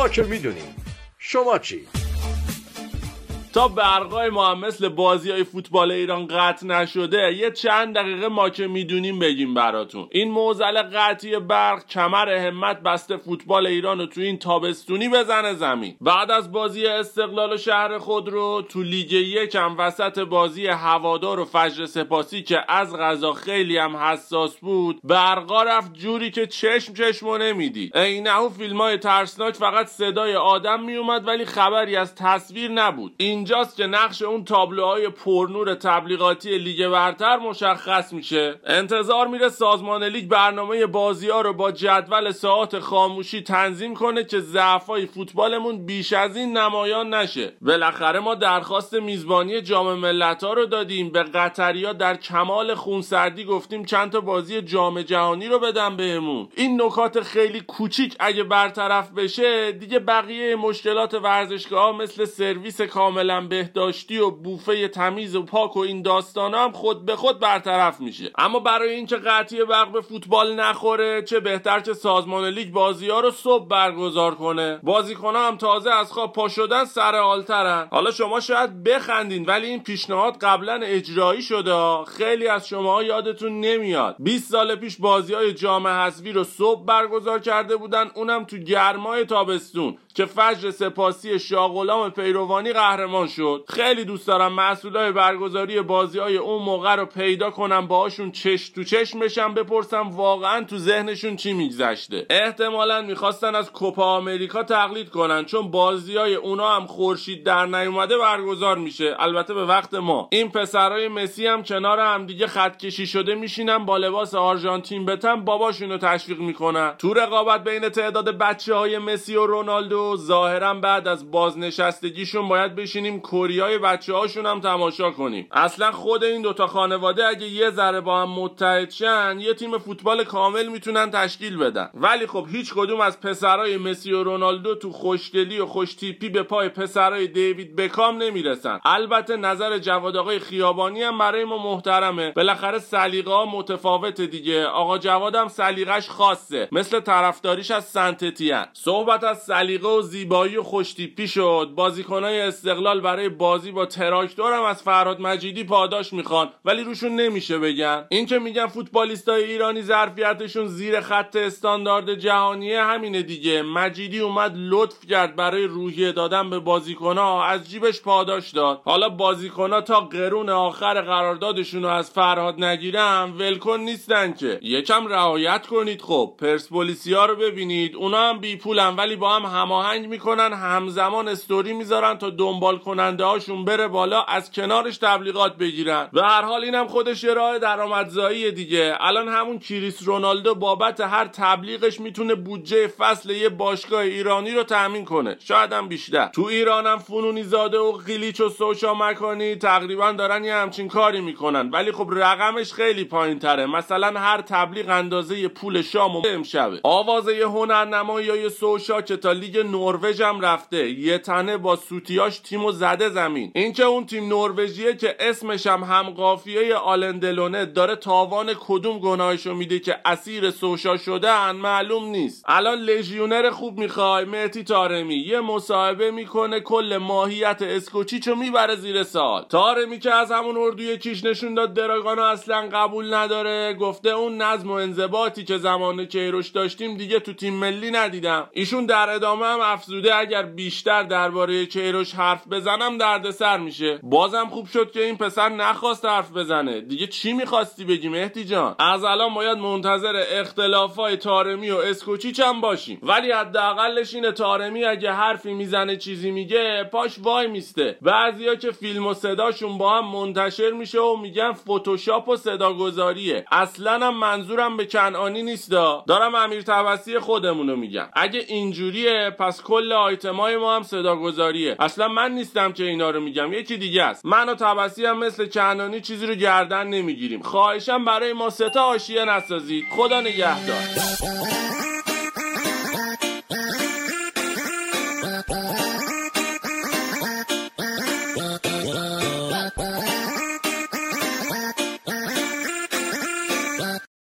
ما که میدونیم. شما چی؟ تا برقای ما هم مثل بازی‌های فوتبال ایران قطع نشده، یه چند دقیقه ما که میدونیم بگیم براتون. این معضل قطعی برق کمر همت بسته فوتبال ایران رو تو این تابستونی بزنه زمین. بعد از بازی استقلال و شهر خودرو تو لیگ یکم وسط بازی هوادار و فجر سپاسی که از قضا خیلی هم حساس بود، برقا رفت جوری که چشمو نمیدید. اینهو فیلمای ترسناک فقط صدای آدم میومد ولی خبری از تصویر نبود. اینجاست که نقش اون تابلوهای پرنور تبلیغاتی لیگ برتر مشخص میشه. انتظار میره سازمان لیگ برنامه بازی‌ها رو با جدول ساعات خاموشی تنظیم کنه که ضعفای فوتبالمون بیش از این نمایان نشه. بالاخره ما درخواست میزبانی جام ملت‌ها رو دادیم، به قطری‌ها در کمال خونسردی گفتیم چند تا بازی جام جهانی رو بدن بهمون. این نکات خیلی کوچیک اگه برطرف بشه، دیگه بقیه مشکلات ورزشگاه‌ها مثل سرویس کاملا بهداشتی و بوفه تمیز و پاک و این داستانا هم خود به خود برطرف میشه. اما برای اینکه قطعی برق به فوتبال نخوره، چه بهتر که سازمان لیگ بازی‌ها رو صبح برگزار کنه. بازیکن‌ها هم تازه از خواب پا شدن سر حال‌ترن. حالا شما شاید بخندین ولی این پیشنهاد قبلا اجرایی شده. خیلی از شماها یادتون نمیاد. 20 سال پیش بازی‌های جام حذفی رو صبح برگزار کرده بودن، اونم تو گرمای تابستون که فجر سپاسی شاغلام پیروانی قهرمان شد. خیلی دوست دارم مسئولای برگزاری بازی‌های اون موقع رو پیدا کنم، باهاشون چشم تو چشم بشم، بپرسم واقعا تو ذهنشون چی میگذشته. احتمالاً میخواستن از کوپا آمریکا تقلید کنن، چون بازی‌های اونا هم خورشید در نیومده برگزار میشه، البته به وقت ما. این پسرای مسی هم کنار هم دیگه خط کشی شده میشینن با لباس آرژانتین بتن، باباشونو تشویق میکنن. تو رقابت بین تعداد بچه‌های مسی و رونالدو ظاهرا بعد از بازنشستگیشون باید بشینیم کوریای بچه‌هاشون هم تماشا کنیم. اصلا خود این دوتا خانواده اگه یه ذره با هم متحد شن، یه تیم فوتبال کامل میتونن تشکیل بدن. ولی خب هیچ کدوم از پسرای مسی و رونالدو تو خوشگلی و خوش تیپی به پای پسرای دیوید بکام نمیرسن. البته نظر جواد آقای خیابانی هم برای ما محترمه، بالاخره سلیقه‌ها متفاوته دیگه. آقا جواد هم سلیقه‌اش خاصه، مثل طرفداریش از سنتتین. صحبت از سلیقه و زیبایی و خوشتیپی شد. بازیکنای استقلال برای بازی با تراکتور هم از فرهاد مجیدی پاداش میخوان ولی روشون نمیشه بگن. این که میگن فوتبالیستای ایرانی ظرفیتشون زیر خط استاندارد جهانیه همینه دیگه. مجیدی اومد لطف کرد برای روحیه دادن به بازیکن‌ها، از جیبش پاداش داد. حالا بازیکن‌ها تا قرون آخر قراردادشون رو از فرهاد نگیرن ولکن نیستن که. یکم رعایت کنید. خب پرسپولیسیا رو ببینید، اونا هم بی پولن ولی با هم هماهنگ میکنن، همزمان استوری میذارن تا دنبال کننده هاشون بره بالا، از کنارش تبلیغات بگیرن. به هر حال اینم خودش یه راه درآمدزاییه دیگه. الان همون کریس رونالدو بابت هر تبلیغش میتونه بودجه فصل یه باشگاه ایرانی رو تامین کنه، شاید هم بیشتر. تو ایرانم فنونی زاده و قیلیچ و سوشا مکانی تقریبا دارن یه همچین کاری میکنن، ولی خب رقمش خیلی پایینتره. مثلا هر تبلیغ اندازه پول شام و امشبه. آوازه هنرنمایی یا سوشا که تا لیگ نروژ هم رفته، یه تنه با سوتیاش تیمو زده زمین. این که اون تیم نروژیه که اسمش هم قافیه آلندلونه داره، تاوان کدوم گناهشو میده که اسیر سوشا شدن معلوم نیست. الان لژیونر خوب میخوای، مهدی طارمی یه مصاحبه میکنه کل ماهیت اسکوچیچو میبره زیر سوال. طارمی که از همون اردوی کیش نشون داد دراگانو اصلا قبول نداره، گفته اون نظم و انضباطی که زمان کیروش داشتیم دیگه تو تیم ملی ندیدم. ایشون در ادامه هم افزوده اگر بیشتر درباره کیروش حرف بزنم دردسر میشه. بازم خوب شد که این پسر نخواست حرف بزنه. دیگه چی میخواستی بگی مهدی جان؟ از الان باید منتظر اختلافای طارمی و اسکوچیچ هم باشیم، ولی حداقلش اینه طارمی اگه حرفی میزنه چیزی میگه پاش وای میسته. بعضیا که فیلم و صداشون با هم منتشر میشه و میگن فتوشاپ و صداگذاریه، اصلا هم منظورم به کنعانی نیستا، دارم امیر طبسی خودمونو میگم. اگه اینجوریه پس کل آیتمای ما هم صداگذاریه. اصلا من نیستم که اینا رو میگم، یکی دیگه است. من و طبسی هم مثل کنعانی چیزی رو گردن نمیگیریم. خواهشم برای ما 3 تا حاشیه نسازید. خدا نگهدار.